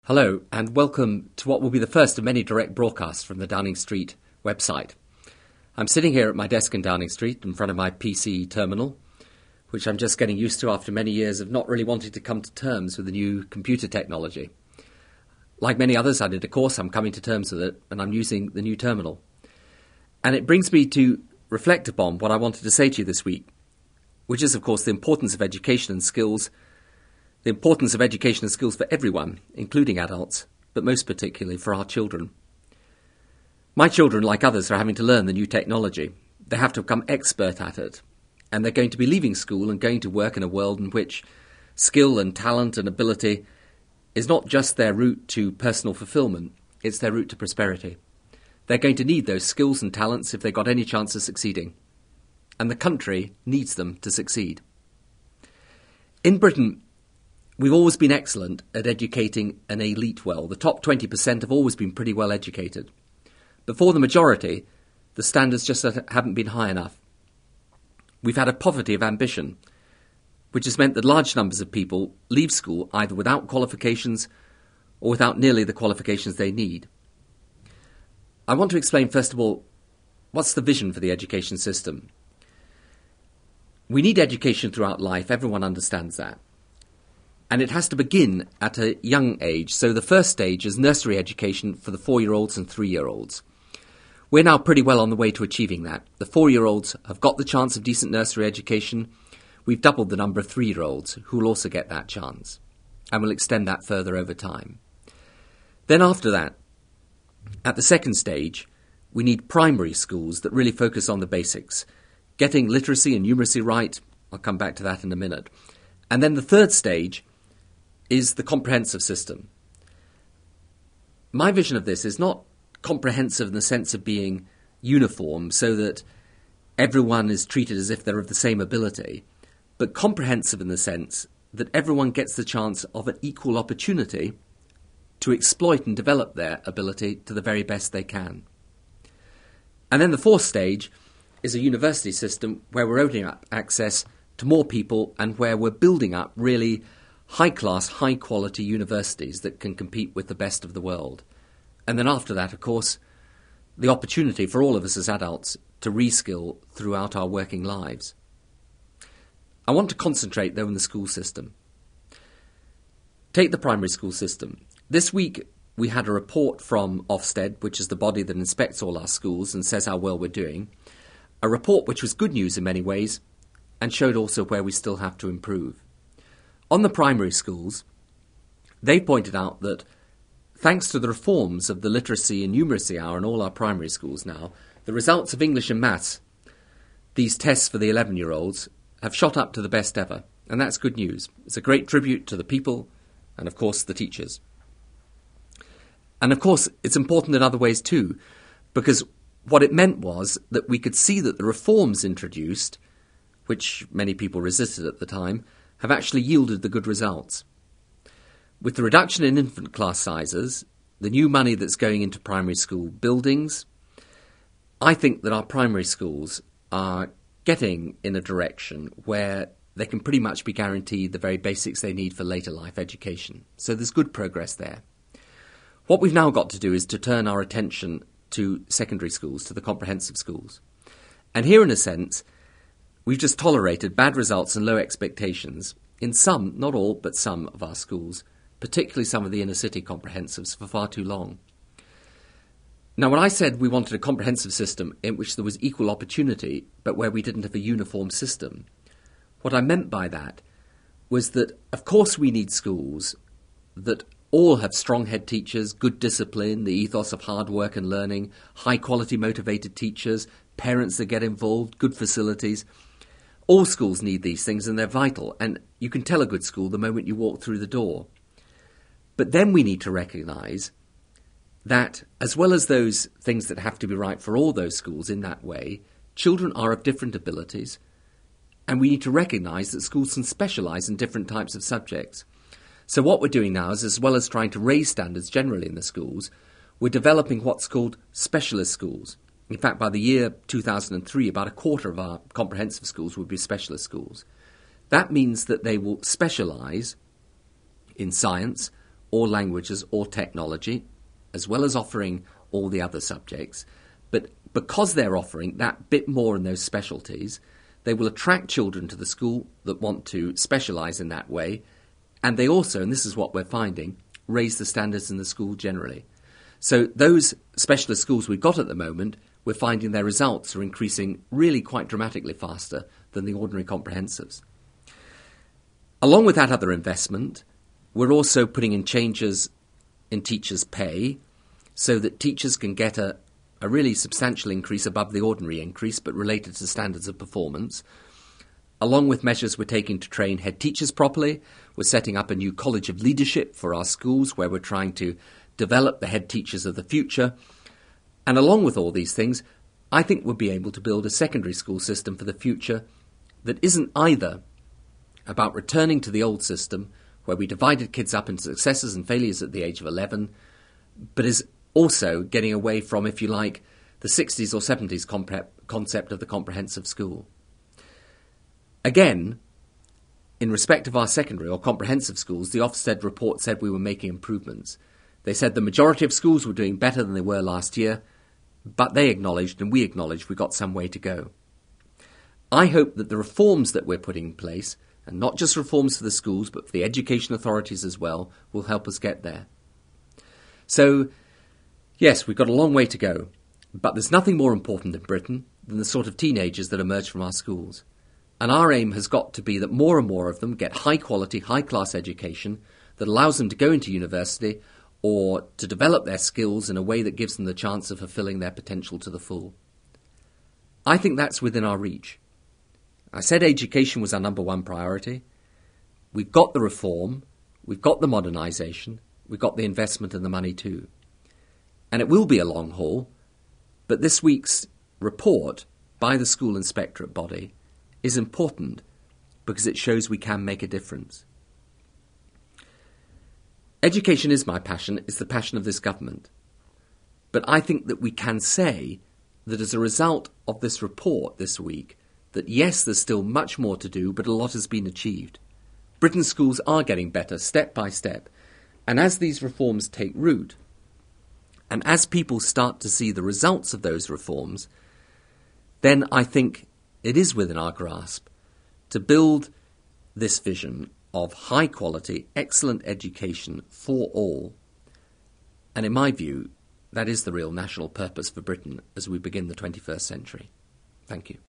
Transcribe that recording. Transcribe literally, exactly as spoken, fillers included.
Hello, and welcome to what will be the first of many direct broadcasts from the Downing Street website. I'm sitting here at my desk in Downing Street in front of my P C terminal, which I'm just getting used to after many years of not really wanting to come to terms with the new computer technology. Like many others, I did a course, I'm coming to terms with it, and I'm using the new terminal. And it brings me to reflect upon what I wanted to say to you this week, which is, of course, the importance of education and skills The importance of education and skills for everyone, including adults, but most particularly for our children. My children, like others, are having to learn the new technology. They have to become expert at it. And they're going to be leaving school and going to work in a world in which skill and talent and ability is not just their route to personal fulfillment, it's their route to prosperity. They're going to need those skills and talents if they've got any chance of succeeding. And the country needs them to succeed. In Britain, we've always been excellent at educating an elite well. The top twenty percent have always been pretty well educated. But for the majority, the standards just haven't been high enough. We've had a poverty of ambition, which has meant that large numbers of people leave school either without qualifications or without nearly the qualifications they need. I want to explain, first of all, what's the vision for the education system? We need education throughout life. Everyone understands that. And it has to begin at a young age. So the first stage is nursery education for the four-year-olds and three-year-olds. We're now pretty well on the way to achieving that. The four-year-olds have got the chance of decent nursery education. We've doubled the number of three-year-olds who will also get that chance. And we'll extend that further over time. Then after that, at the second stage, we need primary schools that really focus on the basics. Getting literacy and numeracy right. I'll come back to that in a minute. And then the third stage is the comprehensive system. My vision of this is not comprehensive in the sense of being uniform so that everyone is treated as if they're of the same ability, but comprehensive in the sense that everyone gets the chance of an equal opportunity to exploit and develop their ability to the very best they can. And then the fourth stage is a university system where we're opening up access to more people and where we're building up really high-class, high-quality universities that can compete with the best of the world. And then after that, of course, the opportunity for all of us as adults to reskill throughout our working lives. I want to concentrate, though, on the school system. Take the primary school system. This week, we had a report from Ofsted, which is the body that inspects all our schools and says how well we're doing. A report which was good news in many ways and showed also where we still have to improve. On the primary schools, they pointed out that thanks to the reforms of the literacy and numeracy hour in all our primary schools now, the results of English and maths, these tests for the eleven-year-olds, have shot up to the best ever. And that's good news. It's a great tribute to the people and, of course, the teachers. And, of course, it's important in other ways too, because what it meant was that we could see that the reforms introduced, which many people resisted at the time, have actually yielded the good results. With the reduction in infant class sizes, the new money that's going into primary school buildings, I think that our primary schools are getting in a direction where they can pretty much be guaranteed the very basics they need for later life education. So there's good progress there. What we've now got to do is to turn our attention to secondary schools, to the comprehensive schools. And here, in a sense, we've just tolerated bad results and low expectations in some, not all, but some of our schools, particularly some of the inner-city comprehensives, for far too long. Now, when I said we wanted a comprehensive system in which there was equal opportunity, but where we didn't have a uniform system, what I meant by that was that, of course, we need schools that all have strong head teachers, good discipline, the ethos of hard work and learning, high-quality motivated teachers, parents that get involved, good facilities. All schools need these things and they're vital, and you can tell a good school the moment you walk through the door. But then we need to recognise that, as well as those things that have to be right for all those schools in that way, children are of different abilities, and we need to recognise that schools can specialise in different types of subjects. So what we're doing now is, as well as trying to raise standards generally in the schools, we're developing what's called specialist schools. In fact, by the year two thousand three, about a quarter of our comprehensive schools would be specialist schools. That means that they will specialise in science or languages or technology, as well as offering all the other subjects. But because they're offering that bit more in those specialties, they will attract children to the school that want to specialise in that way. And they also, and this is what we're finding, raise the standards in the school generally. So those specialist schools we've got at the moment, we're finding their results are increasing really quite dramatically faster than the ordinary comprehensives. Along with that other investment, we're also putting in changes in teachers' pay so that teachers can get a, a really substantial increase above the ordinary increase, but related to standards of performance. Along with measures we're taking to train head teachers properly, we're setting up a new College of Leadership for our schools where we're trying to develop the head teachers of the future. And along with all these things, I think we'll be able to build a secondary school system for the future that isn't either about returning to the old system where we divided kids up into successes and failures at the age of eleven, but is also getting away from, if you like, the sixties or seventies compre- concept of the comprehensive school. Again, in respect of our secondary or comprehensive schools, the Ofsted report said we were making improvements. They said the majority of schools were doing better than they were last year, but they acknowledged, and we acknowledged, we've got some way to go. I hope that the reforms that we're putting in place, and not just reforms for the schools, but for the education authorities as well, will help us get there. So, yes, we've got a long way to go, but there's nothing more important in Britain than the sort of teenagers that emerge from our schools. And our aim has got to be that more and more of them get high-quality, high-class education that allows them to go into university or to develop their skills in a way that gives them the chance of fulfilling their potential to the full. I think that's within our reach. I said education was our number one priority. We've got the reform, we've got the modernisation, we've got the investment and the money too. And it will be a long haul, but this week's report by the school inspectorate body is important because it shows we can make a difference. Education is my passion, it's the passion of this government. But I think that we can say that as a result of this report this week, that yes, there's still much more to do, but a lot has been achieved. Britain's schools are getting better step by step. And as these reforms take root, and as people start to see the results of those reforms, then I think it is within our grasp to build this vision of high-quality, excellent education for all. And in my view, that is the real national purpose for Britain as we begin the twenty-first century. Thank you.